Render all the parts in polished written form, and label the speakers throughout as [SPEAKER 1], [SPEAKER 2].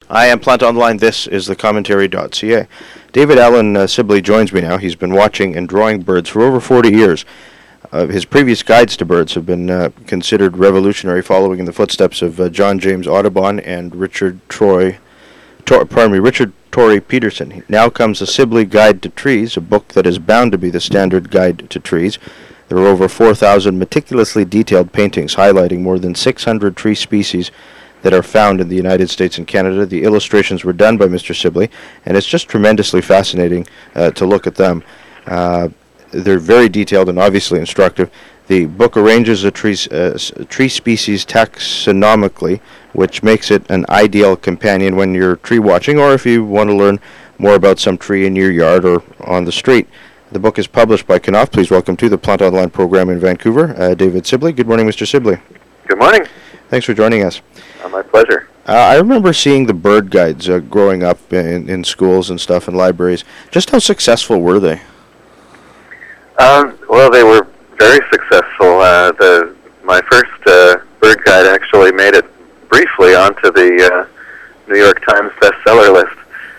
[SPEAKER 1] I am Plant Online. This is the commentary.ca. David Allen Sibley joins me now. He's been watching and drawing birds for over 40 years. His previous guides to birds have been considered revolutionary, following in the footsteps of John James Audubon and Richard Torrey Peterson. Now comes the Sibley Guide to Trees, a book that is bound to be the standard guide to trees. There are over 4,000 meticulously detailed paintings highlighting more than 600 tree species that are found in the United States and Canada. The illustrations were done by Mr. Sibley, and it's just tremendously fascinating to look at them. They're very detailed and obviously instructive. The book arranges the tree species taxonomically, which makes it an ideal companion when you're tree watching or if you want to learn more about some tree in your yard or on the street. The book is published by Knopf. Please welcome to the Plant Online program in Vancouver, David Sibley. Good morning, Mr. Sibley.
[SPEAKER 2] Good morning.
[SPEAKER 1] Thanks for joining us.
[SPEAKER 2] My pleasure.
[SPEAKER 1] I remember seeing the bird guides growing up in schools and stuff and libraries. Just how successful were they?
[SPEAKER 2] Well, they were very successful. My first bird guide actually made it briefly onto the New York Times bestseller list.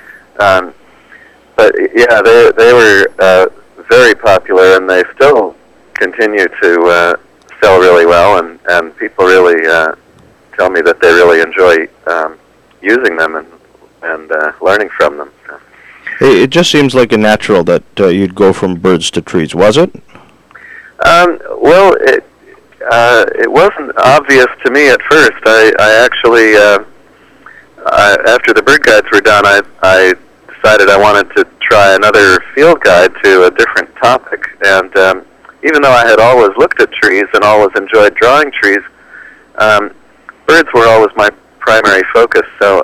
[SPEAKER 2] But yeah, they were very popular, and they still continue to sell really well, and people really tell me that they really enjoy using them and learning from them.
[SPEAKER 1] It just seems like a natural that you'd go from birds to trees, was it?
[SPEAKER 2] Well, it wasn't obvious to me at first. I actually, after the bird guides were done, I decided I wanted to try another field guide to a different topic. And even though I had always looked at trees and always enjoyed drawing trees, birds were always my primary focus. So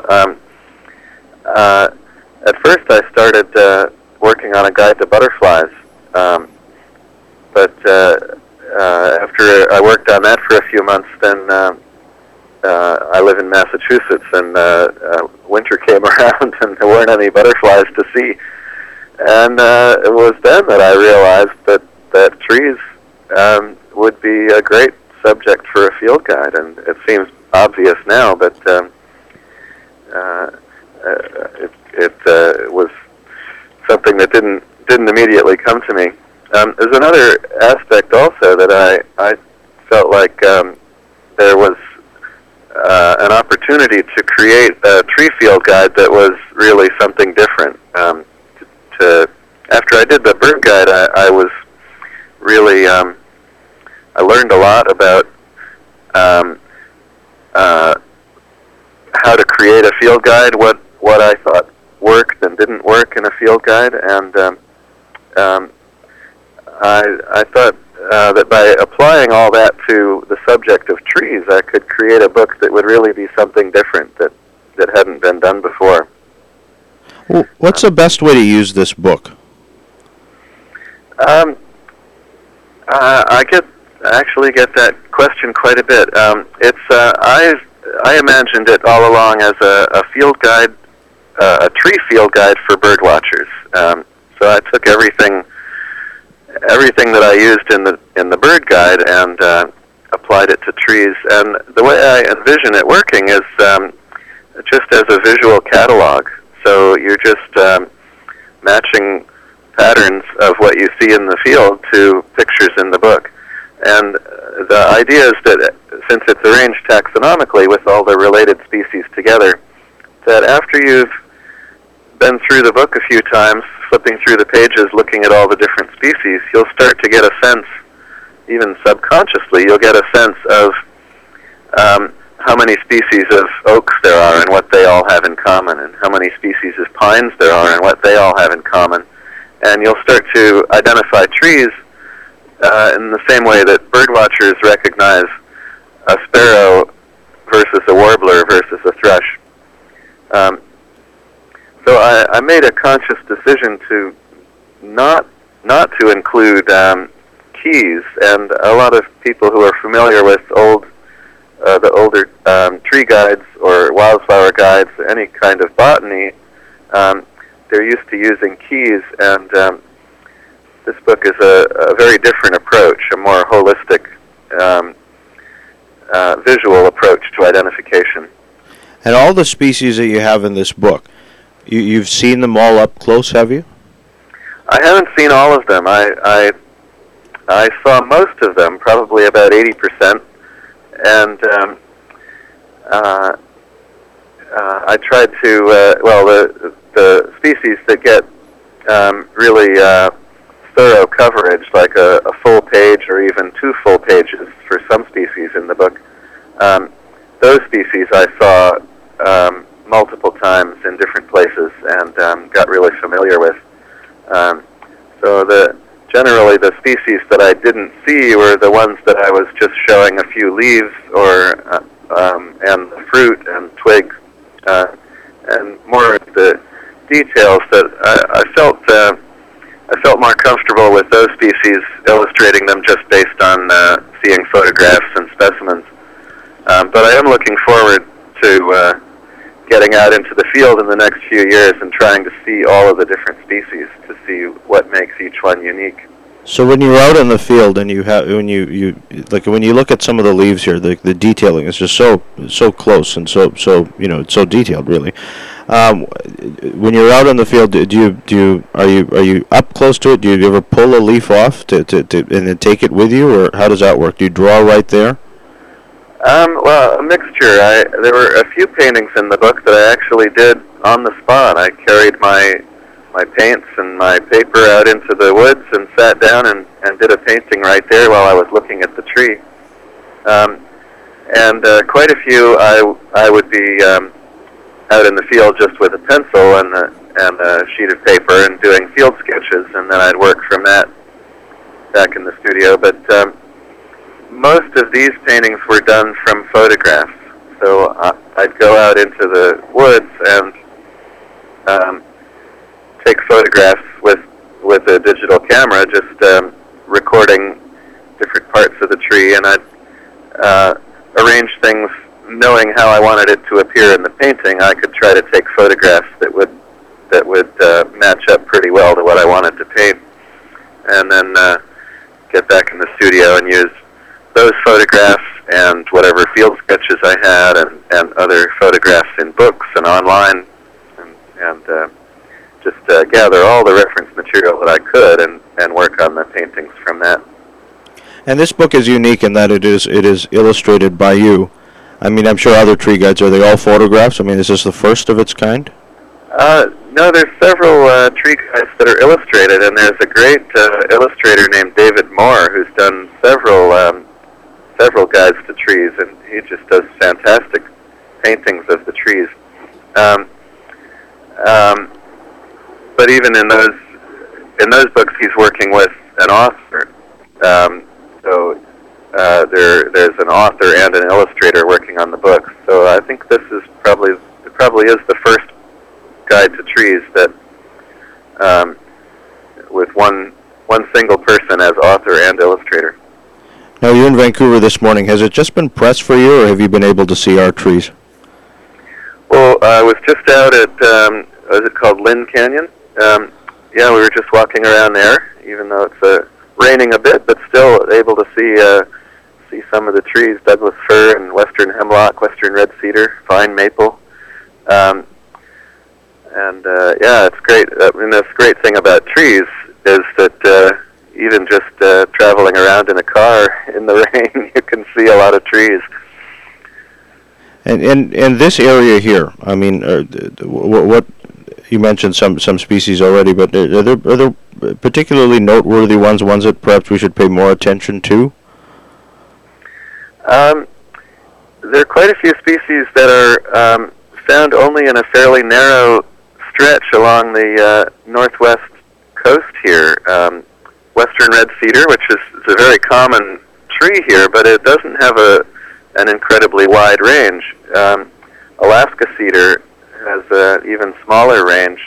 [SPEAKER 2] at first I started working on a guide to butterflies, but after I worked on that for a few months, then I live in Massachusetts, and winter came around and there weren't any butterflies to see. And it was then that I realized that trees would be a great subject for a field guide, and it seems obvious now, but it was something that didn't immediately come to me. There's another aspect also that I felt like there was an opportunity to create a tree field guide that was really something different. After I did the bird guide, I was really I learned a lot about how to create a field guide, what I thought worked and didn't work in a field guide, and I thought that by applying all that to the subject of trees, I could create a book that would really be something different that hadn't been done before.
[SPEAKER 1] Well, what's the best way to use this book?
[SPEAKER 2] I actually get that question quite a bit. I imagined it all along as a field guide, a tree field guide for bird watchers. So I took everything that I used in the bird guide and applied it to trees. And the way I envision it working is just as a visual catalog. So you're just matching patterns of what you see in the field to pictures in the book. And the idea is that since it's arranged taxonomically with all the related species together, that after you've been through the book a few times, flipping through the pages, looking at all the different species, you'll start to get a sense, even subconsciously, you'll get a sense of how many species of oaks there are and what they all have in common, and how many species of pines there are and what they all have in common. And you'll start to identify trees in the same way that bird watchers recognize a sparrow versus a warbler versus a thrush. So I made a conscious decision to not to include keys, and a lot of people who are familiar with the older tree guides or wildflower guides, any kind of botany, they're used to using keys, and this book is a very different approach, a more holistic visual approach to identification.
[SPEAKER 1] And all the species that you have in this book, you've seen them all up close, have you?
[SPEAKER 2] I haven't seen all of them. I saw most of them, probably about 80%, and I tried to, the species that get really thorough coverage, like a full page or even 2 full pages for some species in the book, those species I saw multiple times in different places and got really familiar with. So generally the species that I didn't see were the ones that I was just showing a few leaves or and fruit and twigs, and more of the details that I felt more comfortable with those species, illustrating them just based on seeing photographs and specimens. But I am looking forward to getting out into the field in the next few years and trying to see all of the different species to see what makes each one unique.
[SPEAKER 1] So when you're out in the field and when you look at some of the leaves here, the detailing is just so close and so it's so detailed, really. When you're out in the field, are you up close to it? Do you ever pull a leaf off to and then take it with you, or how does that work? Do you draw right there?
[SPEAKER 2] Well, a mixture. There were a few paintings in the book that I actually did on the spot. I carried my paints and my paper out into the woods and sat down and did a painting right there while I was looking at the tree. And quite a few I would be out in the field just with a pencil and a sheet of paper and doing field sketches, and then I'd work from that back in the studio. But most of these paintings were done from photographs. So I'd go out into the woods and take photographs with a digital camera, just recording different parts of the tree, and I'd arrange things knowing how I wanted it to appear in the painting. I could try to take photographs that would match up pretty well to what I wanted to paint, and then get back in the studio and use those photographs and whatever field sketches I had and other photographs in books and online, and just gather all the reference material that I could and work on the paintings from that.
[SPEAKER 1] And this book is unique in that it is illustrated by you. I mean, I'm sure other tree guides, are they all photographs? I mean, is this the first of its kind?
[SPEAKER 2] No, there's several tree guides that are illustrated, and there's a great illustrator named David Moore who's done several guides to trees, and he just does fantastic paintings of the trees. But even in those books, he's working with an author. So there's an author and an illustrator working on the book. So I think this is probably is the first guide to trees that with one single person as author and illustrator.
[SPEAKER 1] Now, you're in Vancouver this morning. Has it just been pressed for you, or have you been able to see our trees?
[SPEAKER 2] Well, I was just out at, what is it called, Lynn Canyon? Yeah, we were just walking around there, even though it's raining a bit, but still able to see some of the trees, Douglas fir and western hemlock, western red cedar, vine maple. Yeah, it's great. I mean, the great thing about trees is that even just traveling around in a car in the rain, you can see a lot of trees.
[SPEAKER 1] And this area here, I mean, what you mentioned some species already, but are there particularly noteworthy ones that perhaps we should pay more attention to?
[SPEAKER 2] There are quite a few species that are found only in a fairly narrow stretch along the northwest coast here. Western red cedar, which is a very common tree here, but it doesn't have an incredibly wide range. Alaska cedar has an even smaller range,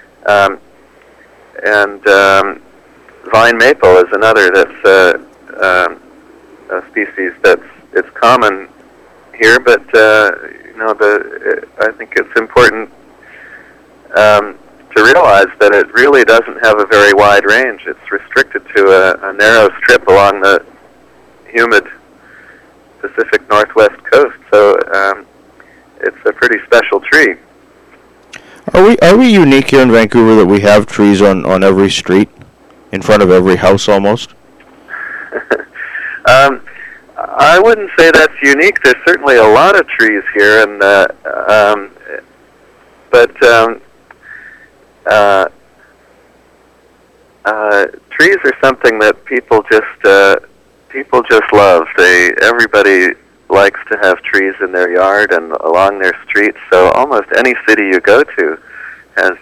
[SPEAKER 2] and vine maple is another that's a species it's common here, but I think it's important to realize that it really doesn't have a very wide range. It's restricted to a narrow strip along the humid Pacific Northwest coast. So it's a pretty special tree.
[SPEAKER 1] Are we unique here in Vancouver that we have trees on every street, in front of every house almost?
[SPEAKER 2] I wouldn't say that's unique. There's certainly a lot of trees here, and trees are something that people just love. Everybody likes to have trees in their yard and along their streets. So almost any city you go to has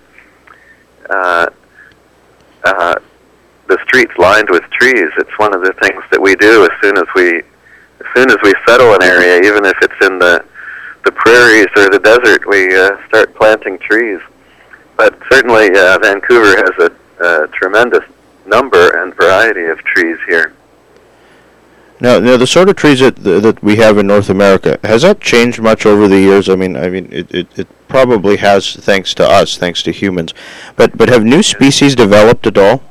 [SPEAKER 2] the streets lined with trees. It's one of the things that we do as soon as we settle an area, even if it's in the prairies or the desert. We start planting trees. But certainly, Vancouver has a tremendous number and variety of trees here.
[SPEAKER 1] Now, the sort of trees that we have in North America, has that changed much over the years? I mean, it probably has, thanks to us, thanks to humans. But have new species developed at all?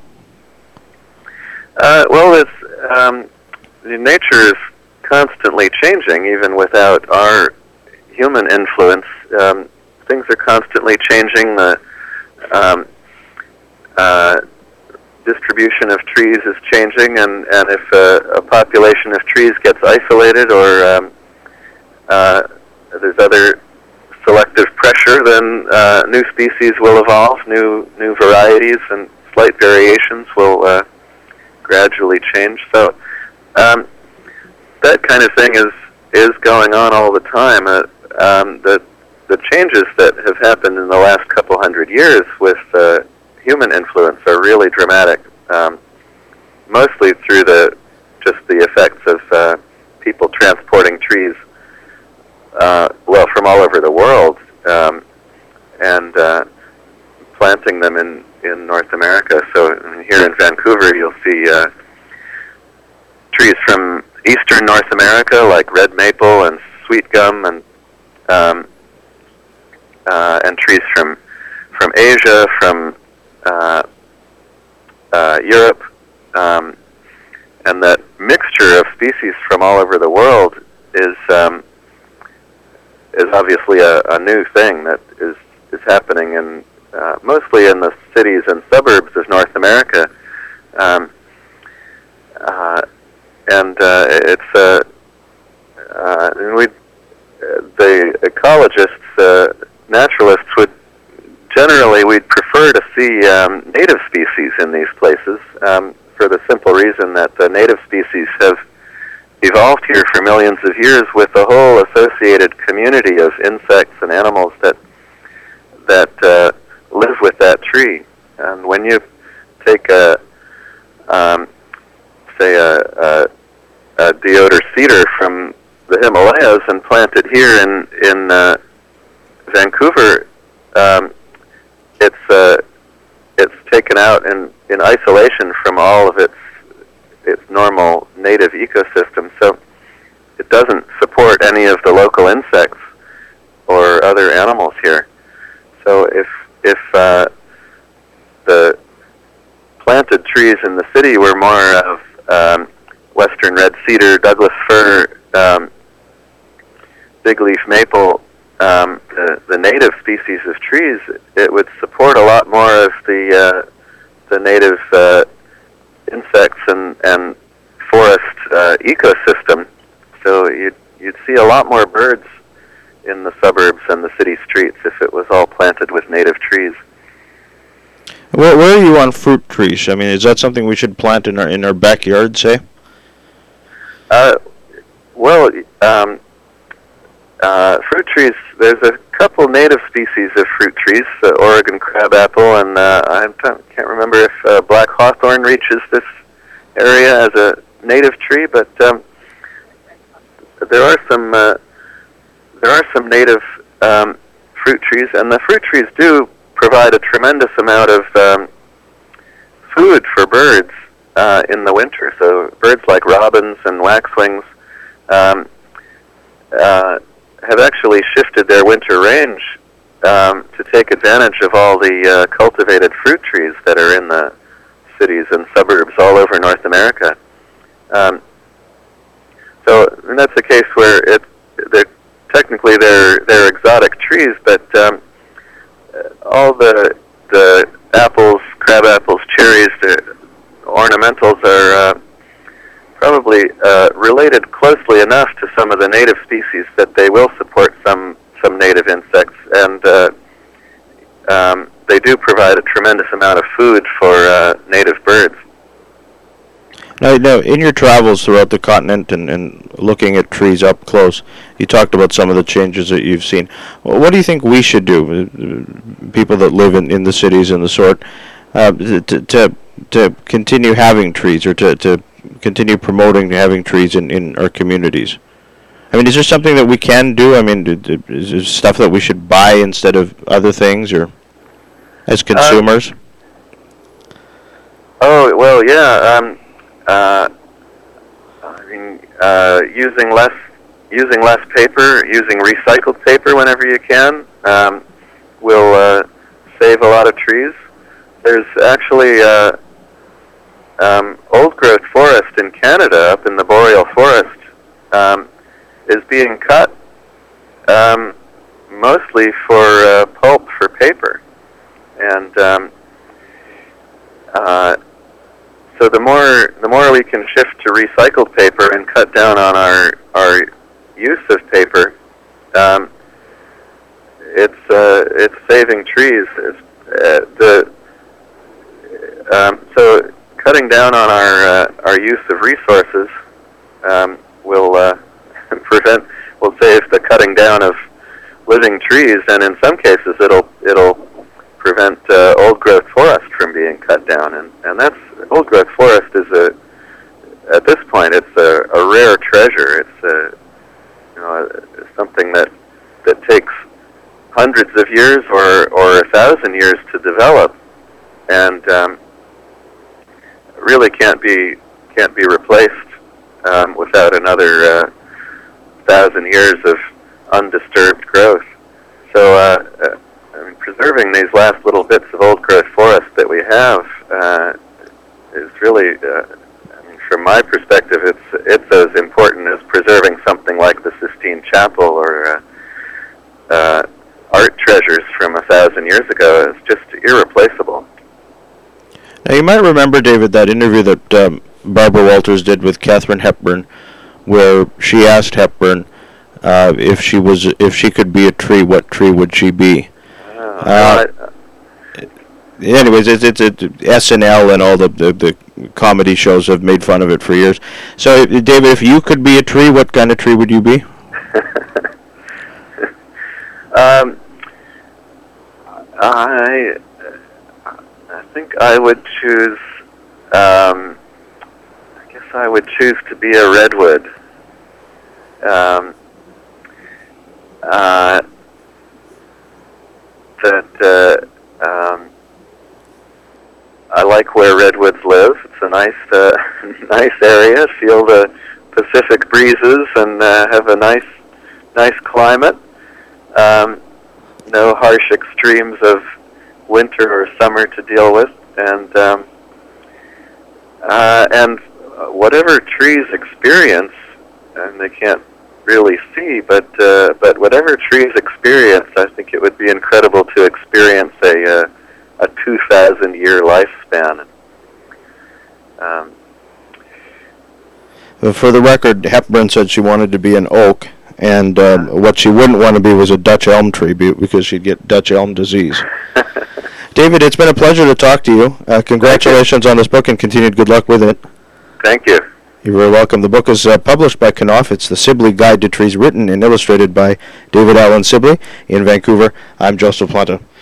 [SPEAKER 2] Well, nature is constantly changing, even without our human influence. Things are constantly changing. The distribution of trees is changing, and if a population of trees gets isolated or there's other selective pressure, then new species will evolve, new varieties and slight variations will gradually change. So that kind of thing is going on all the time. The changes that have happened in the last couple hundred years with human influence are really dramatic, mostly through just the effects of people transporting trees, from all over the world, and planting them in North America. So here in Vancouver, you'll see trees from eastern North America, like red maple and sweet gum, and trees from Asia, from Europe, and that mixture of species from all over the world is obviously a new thing that is happening in mostly in the cities and suburbs of North America, and the ecologists, naturalists we'd prefer to see native species in these places, for the simple reason that the native species have evolved here for millions of years with a whole associated community of insects and animals that live with that tree. And when you take say a deodar cedar from the Himalayas and plant it here in Vancouver, it's taken out in isolation from all of its normal native ecosystem, so it doesn't support any of the local insects or other animals here. So if the planted trees in the city were more of western red cedar, Douglas fir, big leaf maple, the native species of trees, it would support a lot more of the native insects and forest ecosystem. So you'd see a lot more birds in the suburbs and the city streets if it was all planted with native trees.
[SPEAKER 1] Where are you on fruit trees? I mean, is that something we should plant in our backyard, say?
[SPEAKER 2] Fruit trees, there's a couple native species of fruit trees, Oregon crabapple, and I can't remember if black hawthorn reaches this area as a native tree, but there are some native fruit trees, and the fruit trees do provide a tremendous amount of food for birds in the winter. So birds like robins and waxwings have actually shifted their winter range to take advantage of all the cultivated fruit trees that are in the cities and suburbs all over North America. So and that's a case where there technically they're exotic trees, but all the apples, crab apples, cherries, the ornamentals are probably related closely enough to some of the native species that they will support some native insects, and they do provide a tremendous amount of food for native birds.
[SPEAKER 1] Now, in your travels throughout the continent and looking at trees up close, you talked about some of the changes that you've seen. What do you think we should do, people that live in the cities and the sort, to continue having trees, or to continue promoting having trees in our communities? I mean, is there something that we can do? I mean, is there stuff that we should buy instead of other things, or as consumers?
[SPEAKER 2] Oh, well, yeah. I mean, using less paper, using recycled paper whenever you can, will save a lot of trees. There's actually old-growth forest in Canada, up in the boreal forest, is being cut mostly for pulp for paper, and so the more we can shift to recycled paper and cut down on our use of paper, it's saving trees. So cutting down on our use of resources will save the cutting down of living trees, and in some cases it'll prevent old growth forest from being cut down, and that's old growth forest is at this point it's a rare treasure. It's something that takes hundreds of years or 1,000 years to develop, and really can't be replaced without another 1,000 years of undisturbed growth. So I mean, preserving these last little bits of old growth forest that we have is really, I mean, from my perspective, it's as important as preserving something like the Sistine Chapel or art treasures from 1,000 years ago. It's just irreplaceable.
[SPEAKER 1] Now, you might remember, David, that interview that Barbara Walters did with Katharine Hepburn, where she asked Hepburn if she could be a tree, what tree would she be? Anyways, it's SNL and all the comedy shows have made fun of it for years. So, David, if you could be a tree, what kind of tree would you be?
[SPEAKER 2] I think I would choose. I guess I would choose to be a redwood. I like where redwoods live. It's a nice area. Feel the Pacific breezes and have a nice climate. No harsh extremes of winter or summer to deal with, and whatever trees experience, and they can't really see, but whatever trees experience, I think it would be incredible to experience a 2,000-year lifespan.
[SPEAKER 1] For the record, Hepburn said she wanted to be an oak, and what she wouldn't want to be was a Dutch elm tree because she'd get Dutch elm disease. David, it's been a pleasure to talk to you. Congratulations on this book and continued good luck with it.
[SPEAKER 2] Thank you.
[SPEAKER 1] You're very welcome. The book is published by Knopf. It's The Sibley Guide to Trees, written and illustrated by David Allen Sibley in Vancouver. I'm Joseph Planta.